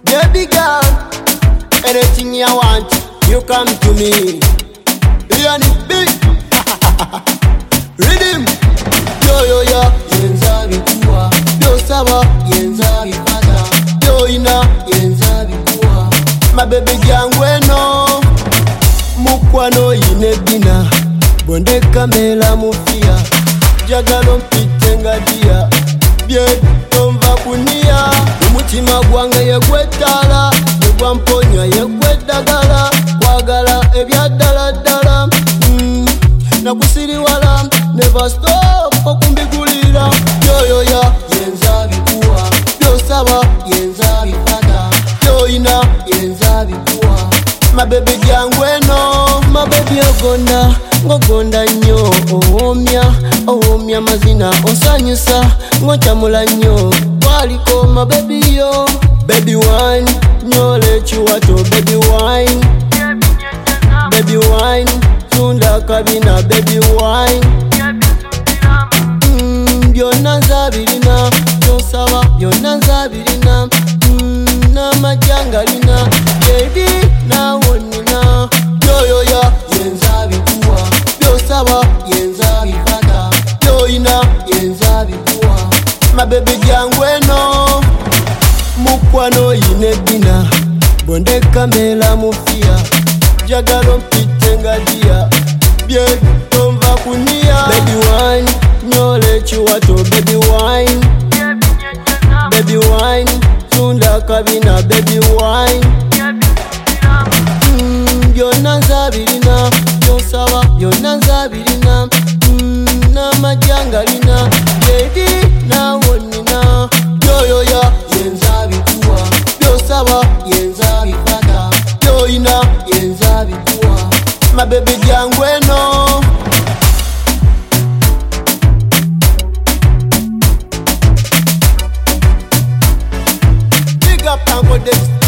Baby girl, anything you want, you come to me. Ian is big. Rhythm. Yo yo yo, yenza bikuwa. Yo saba, yenza bifata. Yo ina, yenza bikuwa. My baby jangweno, mukwano inebina. Bonde kamela mufia, jagalo mpite ngadia. Bye, tomba kunia. Umutima gwange yegwetala, yegwamponya yegwedagala. Wagala ebyadala dala. Nakusiriwala, never stop okumbigulira. Yo yo ya, yenza bikuwa. Yo saba, yenza bifata. Yo ina, yenza bikuwa. My baby jangweno, my baby ogonda. Ngogonda nyo, ohomya mazina osanyusa, ngochamula nyo, waliko my baby yo. Baby wine, nyole chiwato baby wine. Baby wine, tunda kabina baby wine. Byonna nzabirina, byosaba byonna nzabirina. Namajangalina, baby nawonina. Yo yo ya, yenza bikuwa. Yo saba, yenza bifata. Yo ina, yenza bikuwa. My baby jangweno, mukwano inebina. Bonde kamela mufia, jagalo mpite ngadia. Bye, tomba kunia. Baby wine, nyole chiwato baby wine. Baby wine, tunda kabina baby wine. Byonna nzabirina, byosaba byonna nzabirina. Namajangalina, baby nawonina. Yo yo ya, yenza bikuwa. Byosaba yenza bifata. Yo ina, yenza bikuwa. My baby jangweno. Big up and go this.